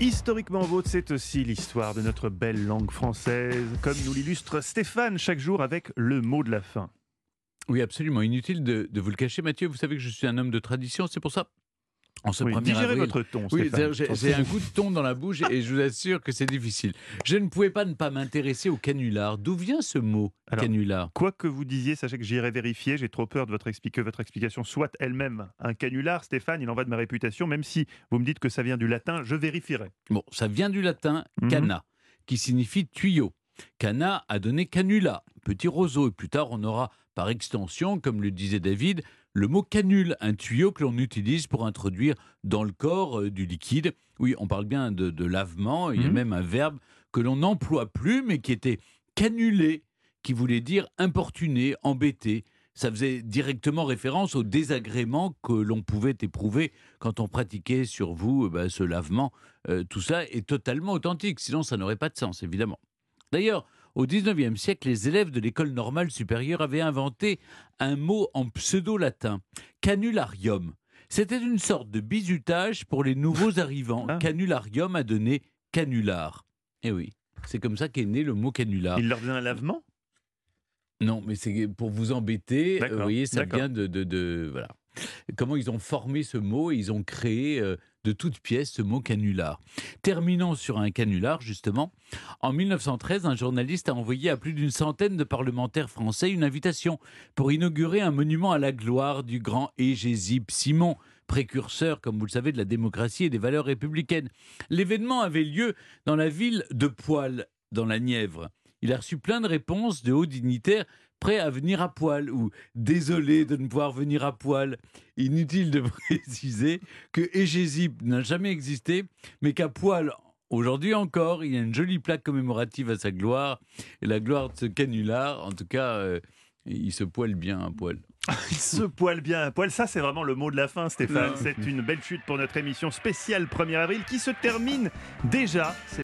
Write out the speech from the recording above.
Historiquement vôtre, c'est aussi l'histoire de notre belle langue française, comme nous l'illustre Stéphane chaque jour avec le mot de la fin. Oui, absolument. Inutile de vous le cacher, Mathieu. Vous savez que je suis un homme de tradition. C'est pour ça, en ce Oui, 1er digérez avril... votre ton, Oui, Stéphane. j'ai un goût de thon dans la bouche et je vous assure que c'est difficile. Je ne pouvais pas ne pas m'intéresser au canular. D'où vient ce mot, Alors, canular? Quoi que vous disiez, sachez que j'irai vérifier. J'ai trop peur de que votre explication soit elle-même un canular. Stéphane, il en va de ma réputation. Même si vous me dites que ça vient du latin, je vérifierai. Bon, ça vient du latin Mhm. cana, qui signifie tuyau. Cana a donné canula, petit roseau. Et plus tard, on aura, par extension, comme le disait David, le mot canule, un tuyau que l'on utilise pour introduire dans le corps du liquide. Oui, on parle bien de lavement. Il y a Mhm. même un verbe que l'on n'emploie plus, mais qui était canuler, qui voulait dire importuner, embêter. Ça faisait directement référence au désagrément que l'on pouvait éprouver quand on pratiquait sur vous ce lavement. Tout ça est totalement authentique, sinon ça n'aurait pas de sens, évidemment. D'ailleurs, au XIXe siècle, les élèves de l'école normale supérieure avaient inventé un mot en pseudo-latin, canularium. C'était une sorte de bizutage pour les nouveaux arrivants. Ah. Canularium a donné canular. Eh oui, c'est comme ça qu'est né le mot canular. Il leur donne un lavement. Non, mais c'est pour vous embêter. Vous D'accord, voyez, ça d'accord. vient voilà. Comment ils ont formé ce mot et ils ont créé de toutes pièces ce mot canular. Terminons sur un canular, justement. En 1913, un journaliste a envoyé à plus d'une centaine de parlementaires français une invitation pour inaugurer un monument à la gloire du grand Hégésippe Simon, précurseur, comme vous le savez, de la démocratie et des valeurs républicaines. L'événement avait lieu dans la ville de Poil, dans la Nièvre. Il a reçu plein de réponses de hauts dignitaires prêts à venir à poil ou désolés de ne pouvoir venir à poil. Inutile de préciser que Hégésippe n'a jamais existé, mais qu'à Poil, aujourd'hui encore, il y a une jolie plaque commémorative à sa gloire. Et la gloire de ce canular, en tout cas, il se poile bien à poil. Il se poile bien à poil. Ça, c'est vraiment le mot de la fin, Stéphane. C'est une belle chute pour notre émission spéciale 1er avril qui se termine déjà.